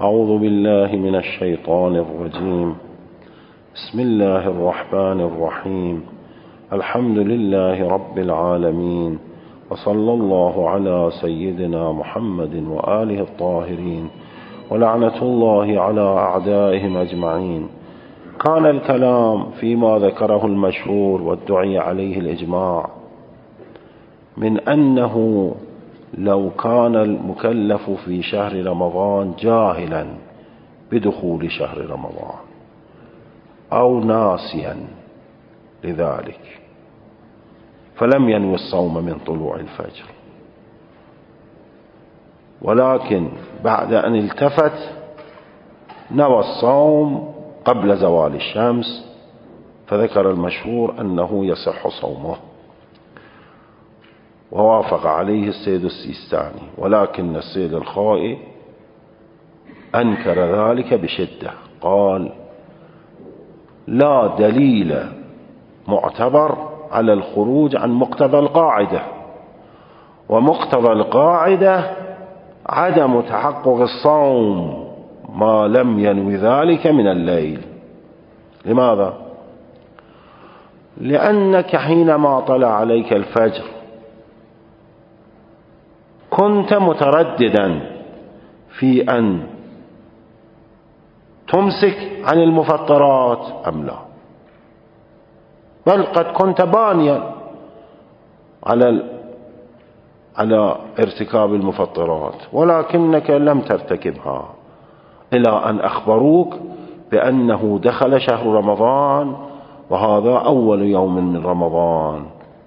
أعوذ بالله من الشيطان الرجيم. بسم الله الرحمن الرحيم. الحمد لله رب العالمين، وصلى الله على سيدنا محمد وآله الطاهرين، ولعنة الله على أعدائهم أجمعين. كان الكلام فيما ذكره المشهور والدعي عليه الإجماع من أنه لو كان المكلف في شهر رمضان جاهلا بدخول شهر رمضان أو ناسيا لذلك فلم ينوي الصوم من طلوع الفجر، ولكن بعد أن التفت نوى الصوم قبل زوال الشمس، فذكر المشهور أنه يصح صومه، ووافق عليه السيد السيستاني، ولكن السيد الخوئي أنكر ذلك بشدة، قال لا دليل معتبر على الخروج عن مقتضى القاعدة، ومقتضى القاعدة عدم تحقق الصوم ما لم ينوي ذلك من الليل. لماذا؟ لأنك حينما طلع عليك الفجر كنت مترددا في أن تمسك عن المفطرات أم لا، بل قد كنت بانيا على ارتكاب المفطرات، ولكنك لم ترتكبها إلى أن أخبروك بأنه دخل شهر رمضان وهذا أول يوم من رمضان.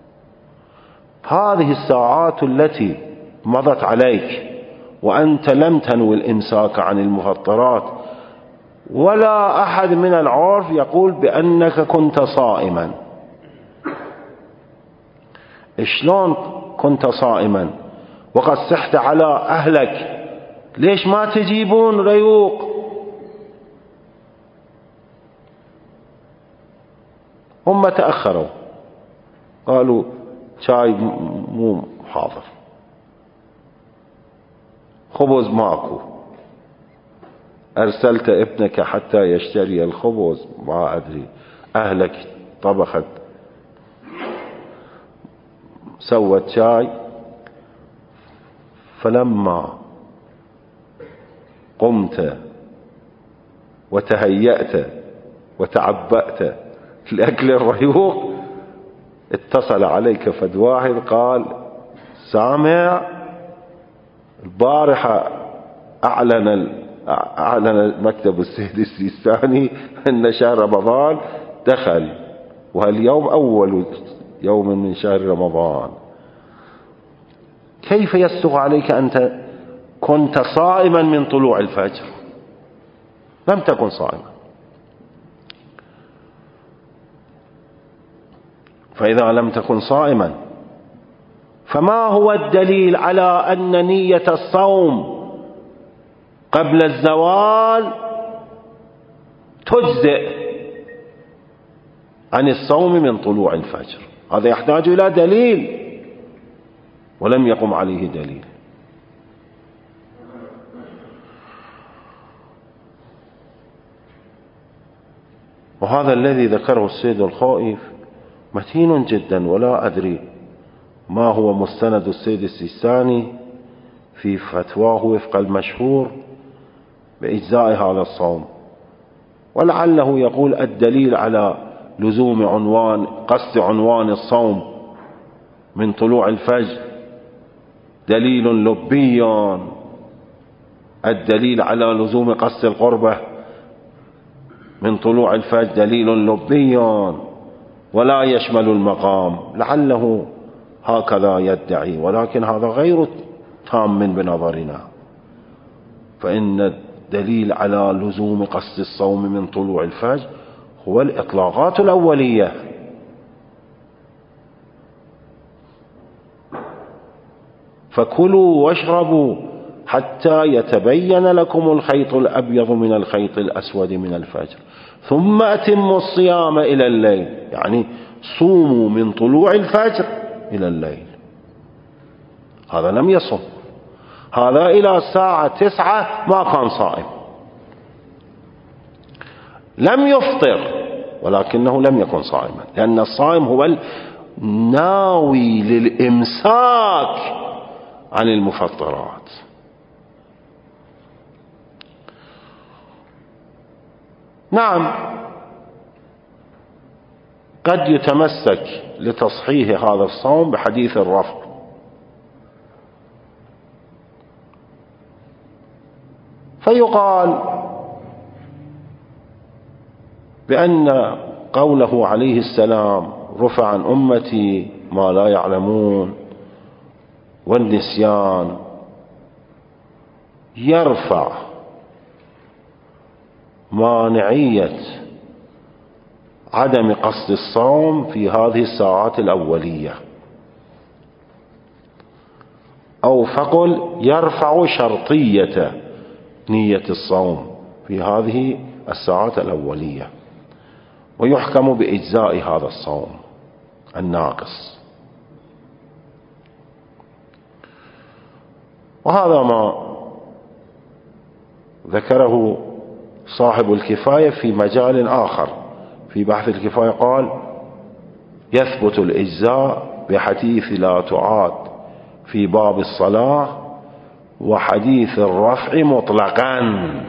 هذه الساعات التي مضت عليك وأنت لم تنوي الإمساك عن المفطرات، ولا أحد من العرف يقول بأنك كنت صائما. شلون كنت صائما وقد صحت على أهلك؟ ليش ما تجيبون ريوق؟ هم تأخروا، قالوا شاي مو حاضر، خبز ماكو، أرسلت ابنك حتى يشتري الخبز، ما أدري، أهلك طبخت سوت شاي. فلما قمت وتهيأت وتعبأت لأكل الريوق اتصل عليك فد واحد قال سامع البارحة أعلن مكتب السيد السيستاني أن شهر رمضان دخل، واليوم أول يوم من شهر رمضان. كيف يصدق عليك أنت كنت صائما من طلوع الفجر؟ لم تكن صائما. فإذا لم تكن صائما فما هو الدليل على أن نية الصوم قبل الزوال تجزئ عن الصوم من طلوع الفجر؟ هذا يحتاج إلى دليل، ولم يقم عليه دليل. وهذا الذي ذكره السيد الخوئي متين جدا، ولا أدري ما هو مستند السيد السيستاني في فتواه وفق المشهور بإجزاء هذا الصوم. ولعله يقول الدليل على لزوم قصد عنوان الصوم من طلوع الفجر دليل لبي، الدليل على لزوم قصد القربة من طلوع الفجر دليل لبي ولا يشمل المقام. لعله هكذا يدعي، ولكن هذا غير تام بنظرنا، فإن الدليل على لزوم قصد الصوم من طلوع الفجر هو الإطلاقات الأولية. فكلوا واشربوا حتى يتبين لكم الخيط الأبيض من الخيط الأسود من الفجر ثم أتموا الصيام إلى الليل، يعني صوموا من طلوع الفجر إلى الليل. هذا لم يصم، هذا إلى الساعة 9 ما كان صائم، لم يفطر ولكنه لم يكن صائما، لأن الصائم هو الناوي للإمساك عن المفطرات. نعم، قد يتمسك لتصحيح هذا الصوم بحديث الرفع، فيقال بأن قوله عليه السلام رفع عن أمتي ما لا يعلمون والنسيان يرفع مانعية عدم قصد الصوم في هذه الساعات الأولية، أو فقل يرفع شرطية نية الصوم في هذه الساعات الأولية، ويحكم بإجزاء هذا الصوم الناقص. وهذا ما ذكره صاحب الكفاية في مجال آخر. في بحث الكفاية قال يثبت الإجزاء بحديث لا تعاد في باب الصلاة وحديث الرفع مطلقا.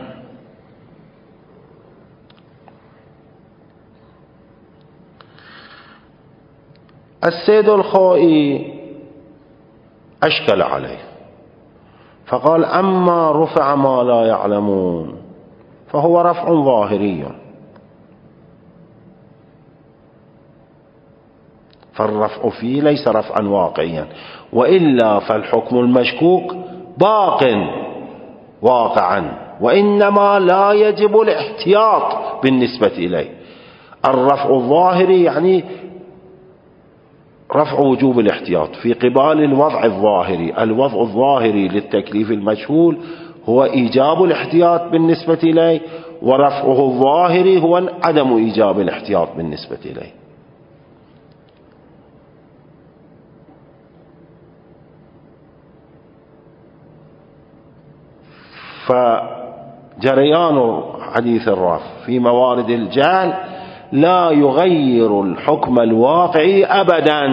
السيد الخوئي أشكل عليه فقال أما رفع ما لا يعلمون فهو رفع ظاهري، فالرفع فيه ليس رفعا واقعيا، وإلا فالحكم المشكوك باق واقعا، وإنما لا يجب الاحتياط بالنسبة إليه. الرفع الظاهري يعني رفع وجوب الاحتياط في قبال الوضع الظاهري. الوضع الظاهري للتكليف المجهول هو إيجاب الاحتياط بالنسبة إليه، ورفعه الظاهري هو عدم إيجاب الاحتياط بالنسبة إليه. فجريان حديث الرفع في موارد الجهل لا يغير الحكم الواقعي أبدا.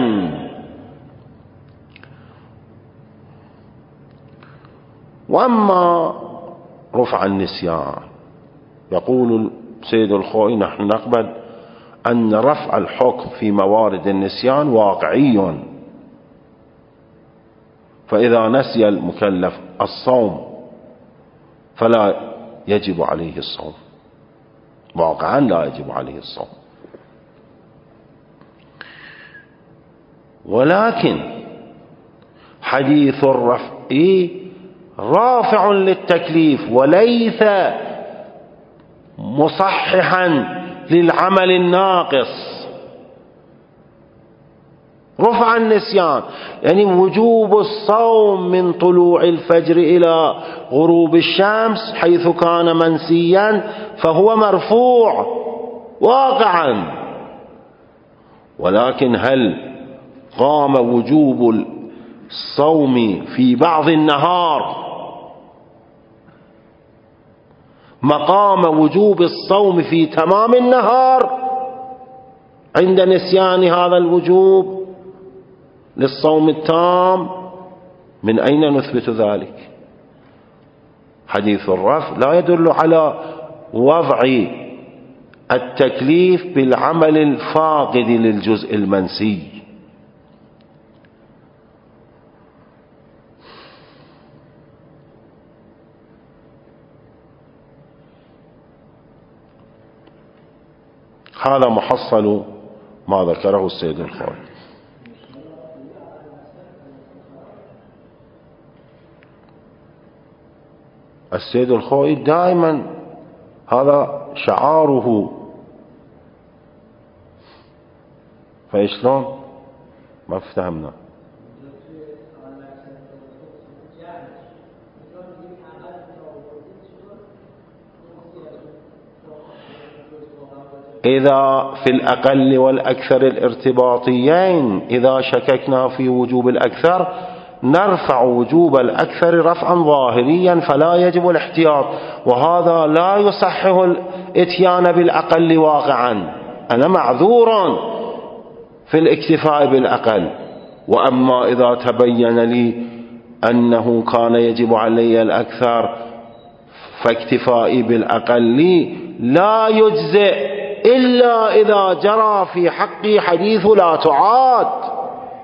وأما رفع النسيان يقول سيد الخوئي نحن نقبل أن رفع الحكم في موارد النسيان واقعي، فإذا نسي المكلف الصوم فلا يجب عليه الصوم، واقعا لا يجب عليه الصوم. ولكن حديث الرفع رافع للتكليف وليس مصححا للعمل الناقص. رفع النسيان يعني وجوب الصوم من طلوع الفجر إلى غروب الشمس حيث كان منسيا فهو مرفوع واقعا، ولكن هل قام وجوب الصوم في بعض النهار مقام وجوب الصوم في تمام النهار عند نسيان هذا الوجوب للصوم التام؟ من أين نثبت ذلك؟ حديث الرفع لا يدل على وضع التكليف بالعمل الفاقد للجزء المنسي. هذا محصل ما ذكره السيد الخوئي. السيد الخوئي دائما هذا شعاره، فإشلون ما فهمنا. إذا في الأقل والأكثر الارتباطيين إذا شككنا في وجوب الأكثر نرفع وجوب الأكثر رفعا ظاهريا فلا يجب الاحتياط، وهذا لا يصحح الاتيان بالأقل واقعا. أنا معذور في الاكتفاء بالأقل، وأما إذا تبين لي أنه كان يجب علي الأكثر فاكتفائي بالأقل لا يجزئ إلا إذا جرى في حقي حديث لا تعاد،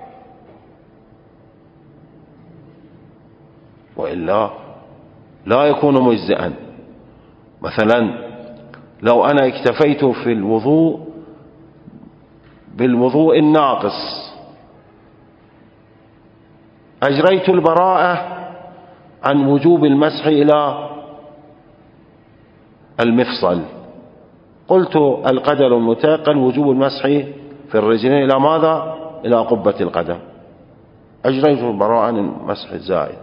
وإلا لا يكون مجزئا. مثلا لو أنا اكتفيت في الوضوء بالوضوء الناقص، أجريت البراءة عن وجوب المسح إلى المفصل، قلت القدر المتيقن وجوب المسح في الرجلين إلى ماذا؟ إلى قبة القدم، أجريت البراءة عن المسح الزائد،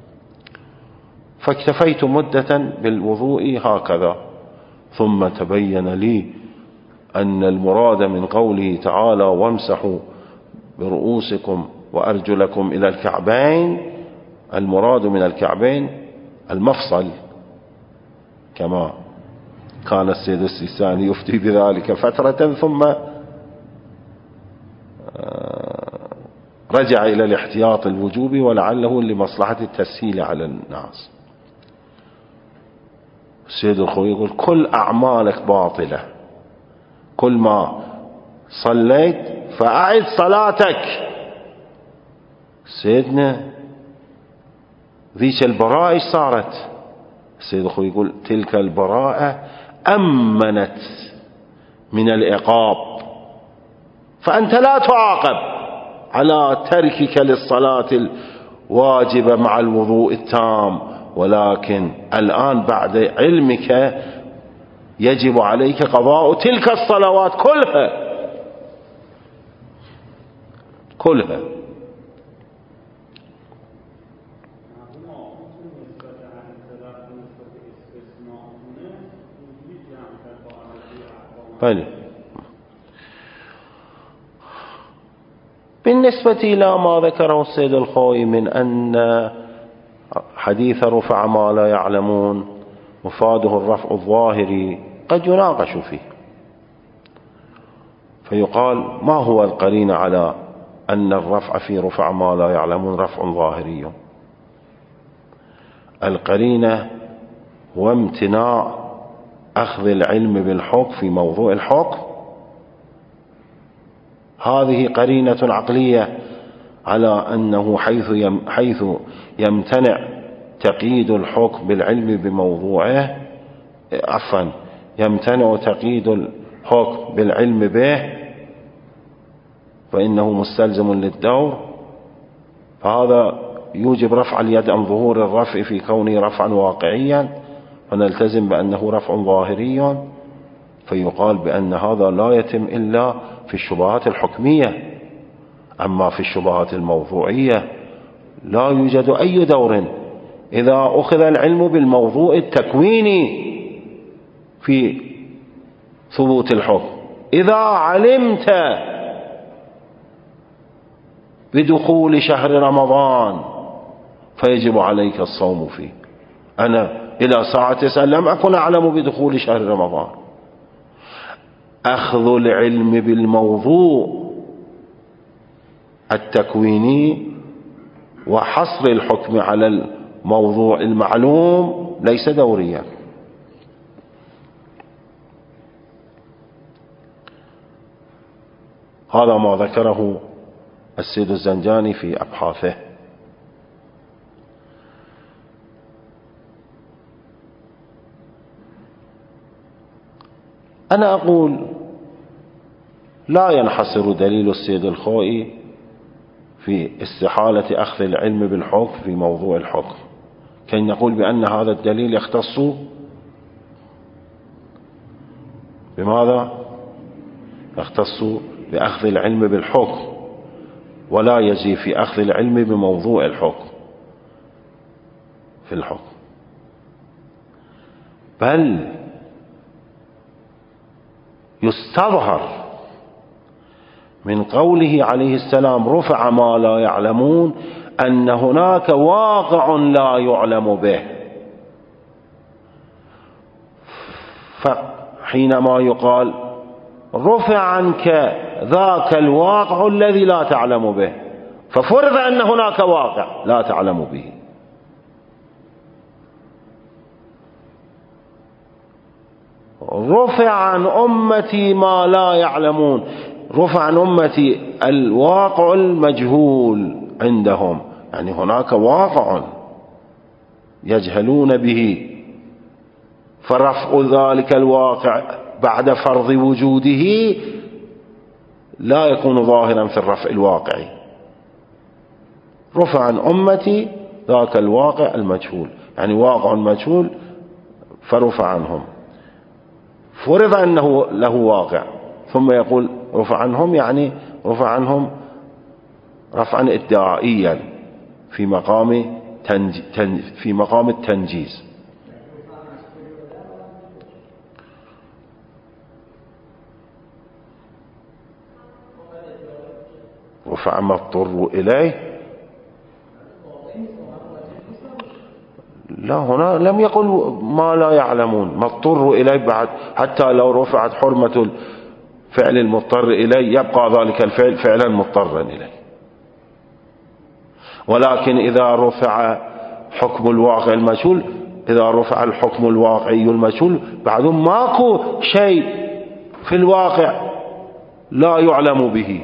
فاكتفيت مدة بالوضوء هكذا، ثم تبين لي أن المراد من قوله تعالى وامسحوا برؤوسكم وأرجلكم إلى الكعبين، المراد من الكعبين المفصل، كما كان السيد السيستاني يفتي بذلك فترة ثم رجع إلى الاحتياط الوجوبي ولعله لمصلحة التسهيل على الناس. السيد الخوي يقول كل أعمالك باطلة، كل ما صليت فأعد صلاتك. سيدنا ذيك البراءة ايش صارت؟ السيد الخوي يقول تلك البراءة أمنت من العقاب، فأنت لا تعاقب على تركك للصلاة الواجبة مع الوضوء التام، ولكن الآن بعد علمك يجب عليك قضاء تلك الصلوات كلها. بالنسبة إلى ما ذكره السيد الخوي من أن حديث رفع ما لا يعلمون مفاده الرفع الظاهري، قد يناقش فيه، فيقال ما هو القرين على أن الرفع في رفع ما لا يعلمون رفع ظاهري؟ القرينة هو امتناع أخذ العلم بالحكم في موضوع الحكم، هذه قرينة عقلية على أنه حيث يمتنع تقييد الحكم بالعلم بموضوعه، يمتنع تقييد الحكم بالعلم به فإنه مستلزم للدور، فهذا يوجب رفع اليد عن ظهور الرفع في كونه رفعا واقعيا، فنلتزم بأنه رفع ظاهري، فيقال بأن هذا لا يتم إلا في الشبهات الحكمية. أما في الشبهات الموضوعية لا يوجد أي دور إذا أخذ العلم بالموضوع التكويني في ثبوت الحكم. إذا علمت بدخول شهر رمضان فيجب عليك الصوم فيه. أنا إلى ساعة 9 لم أكن أعلم بدخول شهر رمضان. أخذ العلم بالموضوع التكويني وحصر الحكم على الموضوع المعلوم ليس دوريا. هذا ما ذكره السيد الزنجاني في أبحاثه. أنا أقول لا ينحصر دليل السيد الخوئي في استحالة أخذ العلم بالحكم في موضوع الحكم، كي نقول بأن هذا الدليل يختص بماذا؟ يختص بأخذ العلم بالحكم، ولا يجي في أخذ العلم بموضوع الحكم في الحكم، بل يستظهر من قوله عليه السلام رفع ما لا يعلمون أن هناك واقع لا يعلم به. فحينما يقال رفع عنك ذاك الواقع الذي لا تعلم به، ففرض أن هناك واقع لا تعلم به. رفع عن أمتي ما لا يعلمون، رفع عن أمتي الواقع المجهول عندهم، يعني هناك واقع يجهلون به، فرفع ذلك الواقع بعد فرض وجوده لا يكون ظاهرا في الرفع الواقعي. رفع عن أمتي ذاك الواقع المجهول، يعني واقع مجهول فرفع عنهم. فرض أنه له واقع، ثم يقول رفع عنهم، يعني رفع عنهم رفعا ادعائيا في مقام التنجيز. رفع ما اضطروا إليه، لا هنا لم يقل ما لا يعلمون، ما اضطروا إليه بعد، حتى لو رفعت حرمة الفعل المضطر إليه يبقى ذلك الفعل فعلا مضطرا إليه. ولكن إذا رفع حكم الواقع المجهول، إذا رفع الحكم الواقعي المجهول، بعدهم ماكو شيء في الواقع لا يعلم به.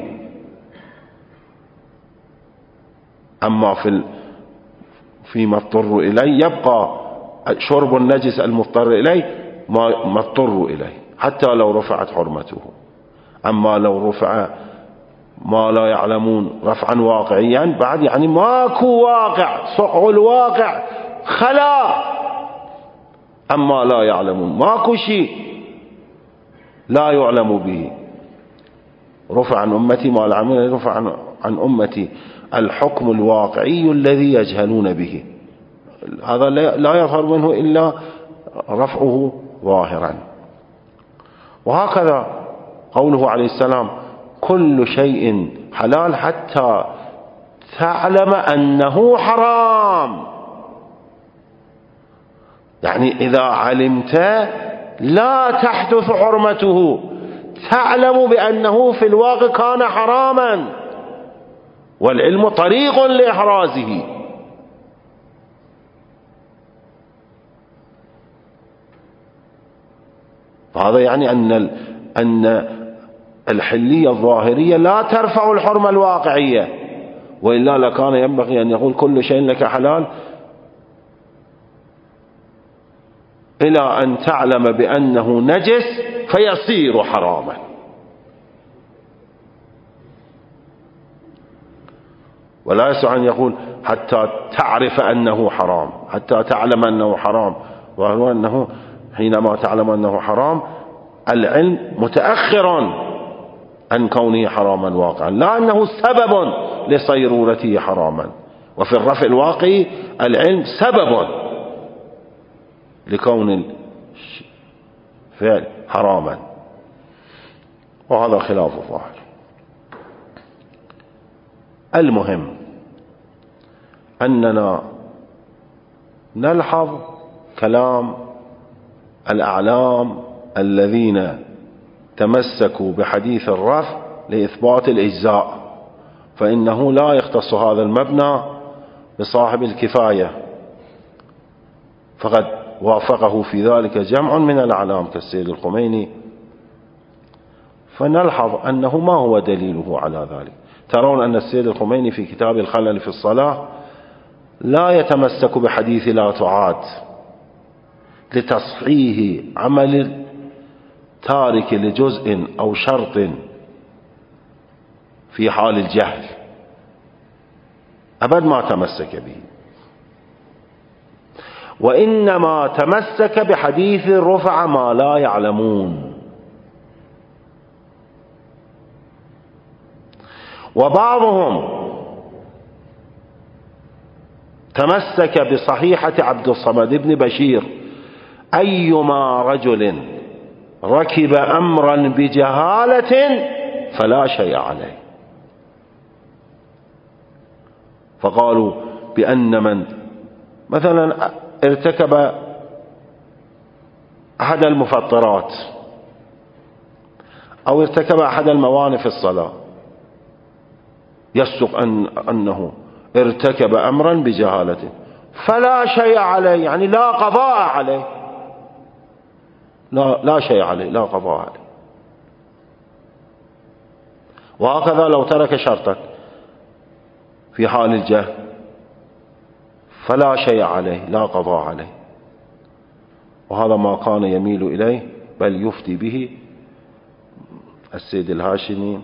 أما فيما اضطروا إليه يبقى شرب النجس المضطر إليه ما اضطروا إليه حتى لو رفعت حرمته. أما لو رفع ما لا يعلمون رفعا واقعيا بعد، يعني ماكو واقع، صقع الواقع خلا، أما لا يعلمون ماكو شيء لا يعلم به. رفع عن أمتي ما لا يعلمون، رفع عن أمتي الحكم الواقعي الذي يجهلون به، هذا لا يظهر منه إلا رفعه ظاهرا. وهكذا قوله عليه السلام كل شيء حلال حتى تعلم أنه حرام، يعني إذا علمت لا تحدث حرمته، تعلم بأنه في الواقع كان حراما، والعلم طريق لإحرازه. فهذا يعني أن الحلية الظاهرية لا ترفع الحرمة الواقعية، وإلا لكان ينبغي أن يقول كل شيء لك حلال إلى أن تعلم بأنه نجس فيصير حراما. ولا يسع أن يقول حتى تعرف أنه حرام، حتى تعلم أنه حرام، وهو أنه حينما تعلم أنه حرام العلم متأخر عن كونه حراما واقعا، لا أنه سبب لصيرورته حراما. وفي الرفع الواقعي العلم سبب لكون الفعل حراما، وهذا خلاف الظاهر. المهم أننا نلحظ كلام الأعلام الذين تمسكوا بحديث الرفع لإثبات الإجزاء، فإنه لا يختص هذا المبنى بصاحب الكفاية، فقد وافقه في ذلك جمع من الأعلام كالسيد الخميني. فنلحظ أنه ما هو دليله على ذلك. ترون أن السيد الخميني في كتاب الخلل في الصلاة لا يتمسك بحديث لا تعاد لتصحيح عمل تارك لجزء أو شرط في حال الجهل، أبد ما تمسك به، وإنما تمسك بحديث رفع ما لا يعلمون. وبعضهم تمسك بصحيحة عبد الصمد بن بشير أيما رجل ركب أمرا بجهالة فلا شيء عليه. فقالوا بأن من مثلا ارتكب أحد المفطرات أو ارتكب أحد الموانع في الصلاة يصدق أنه ارتكب أمرا بجهالته فلا شيء عليه، يعني لا قضاء عليه، لا شيء عليه، لا قضاء عليه. وهكذا لو ترك شرطا في حال الجهل فلا شيء عليه، لا قضاء عليه. وهذا ما كان يميل إليه بل يفتي به السيد الهاشمي.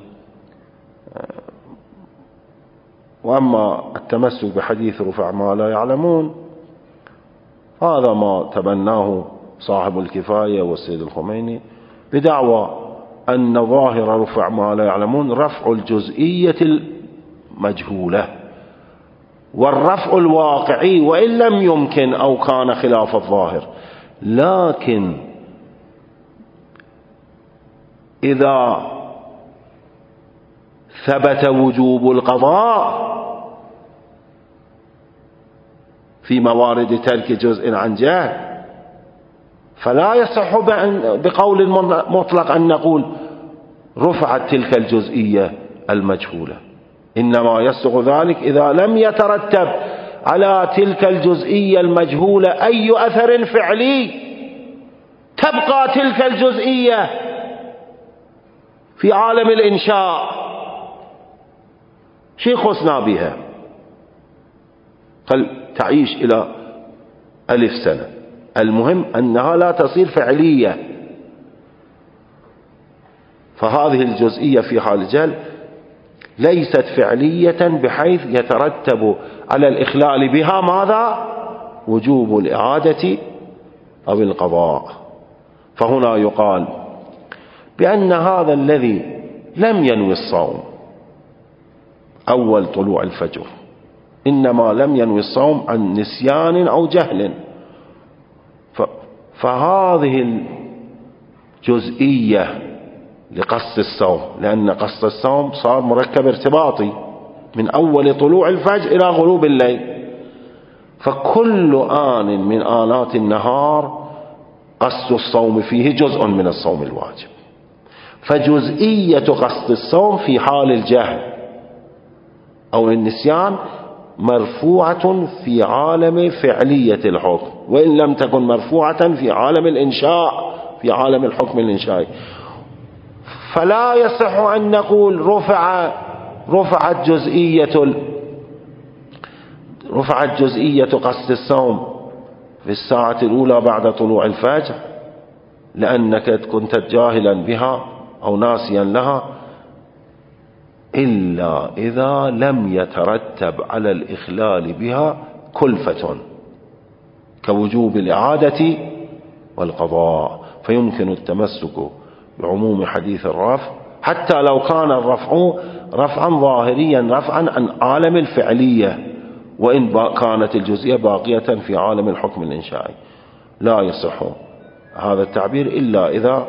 وأما التمسك بحديث رفع ما لا يعلمون هذا ما تبناه صاحب الكفاية والسيد الخميني بدعوى أن ظاهر رفع ما لا يعلمون رفع الجزئية المجهولة، والرفع الواقعي وإن لم يمكن أو كان خلاف الظاهر، لكن إذا ثبت وجوب القضاء في موارد ترك جزء عن جهل فلا يصح بقول مطلق أن نقول رفعت تلك الجزئية المجهولة، إنما يصدق ذلك إذا لم يترتب على تلك الجزئية المجهولة أي أثر فعلي تبقى تلك الجزئية في عالم الإنشاء. شيء خصنا بها قل تعيش إلى 1000 سنة، المهم أنها لا تصير فعلية. فهذه الجزئية في حال الجهل ليست فعلية بحيث يترتب على الإخلال بها ماذا؟ وجوب الإعادة أو القضاء. فهنا يقال بأن هذا الذي لم ينوي الصوم أول طلوع الفجر إنما لم ينوي الصوم عن نسيان أو جهل، فهذه الجزئية لقصد الصوم، لأن قصد الصوم صار مركب ارتباطي من أول طلوع الفجر إلى غروب الليل، فكل آن من آنات النهار قصد الصوم فيه جزء من الصوم الواجب. فجزئية قصد الصوم في حال الجهل أو النسيان مرفوعة في عالم فعلية الحكم، وإن لم تكن مرفوعة في عالم الإنشاء، في عالم الحكم الإنشائي. فلا يصح أن نقول رفعت جزئية قصد الصوم في الساعة الأولى بعد طلوع الفجر لأنك كنت جاهلا بها أو ناسيا لها، إلا إذا لم يترتب على الإخلال بها كلفة كوجوب الإعادة والقضاء، فيمكن التمسك بعموم حديث الرفع حتى لو كان الرفع رفعا ظاهريا، رفعا عن عالم الفعلية، وإن كانت الجزئية باقية في عالم الحكم الإنشائي. لا يصح هذا التعبير إلا إذا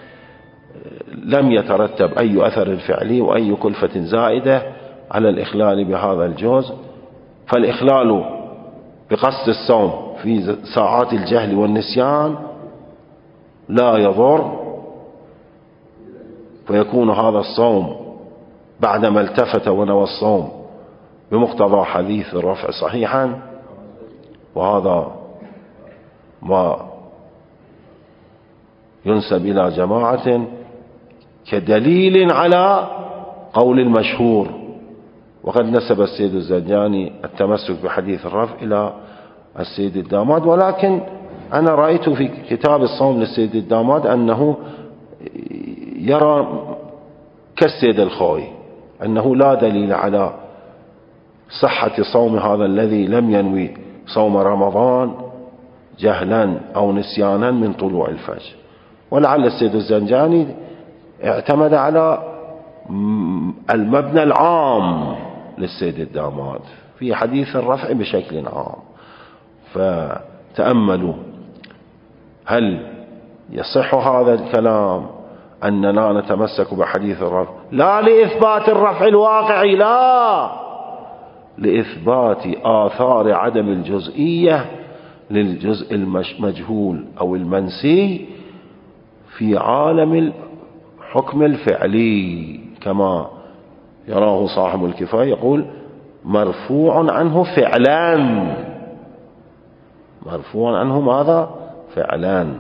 لم يترتب أي أثر فعلي وأي كلفة زائدة على الإخلال بهذا الجزء. فالإخلال بقصد الصوم في ساعات الجهل والنسيان لا يضر، فيكون هذا الصوم بعدما التفت ونوى الصوم بمقتضى حديث الرفع صحيحا، وهذا ما ينسب إلى جماعة كدليل على قول المشهور. وقد نسب السيد الزنجاني التمسك بحديث الرفع إلى السيد الداماد، ولكن أنا رأيت في كتاب الصوم للسيد الداماد أنه يرى كالسيد الخوي أنه لا دليل على صحة صوم هذا الذي لم ينوي صوم رمضان جهلا أو نسيانا من طلوع الفجر. ولعل السيد الزنجاني اعتمد على المبنى العام للسيد الداماد في حديث الرفع بشكل عام. فتأملوا هل يصح هذا الكلام أننا نتمسك بحديث الرفع لا لإثبات الرفع الواقعي، لا، لإثبات آثار عدم الجزئية للجزء المجهول أو المنسي في عالم الحكم الفعلي، كما يراه صاحب الكفاية يقول مرفوع عنه فعلان، مرفوع عنه ماذا؟ فعلان.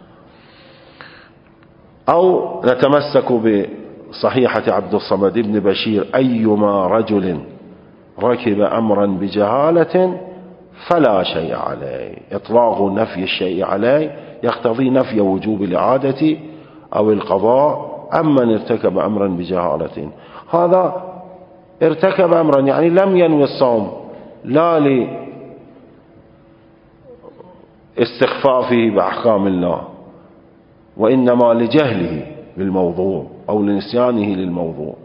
أو نتمسك بصحيحة عبد الصمد بن بشير أيما رجل ركب أمرا بجهالة فلا شيء عليه. إطلاق نفي الشيء عليه يقتضي نفي وجوب الإعادة أو القضاء أمن ارتكب أمرا بجهالة. هذا ارتكب أمرا يعني لم ينوي الصوم، لا لاستخفافه بأحكام الله، وإنما لجهله بالموضوع أو لنسيانه للموضوع.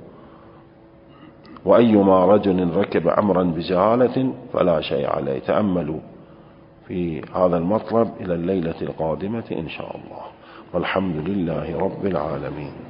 وأيما رجل ركب أمرا بجهالة فلا شيء عليه. تأملوا في هذا المطلب إلى الليلة القادمة إن شاء الله، والحمد لله رب العالمين.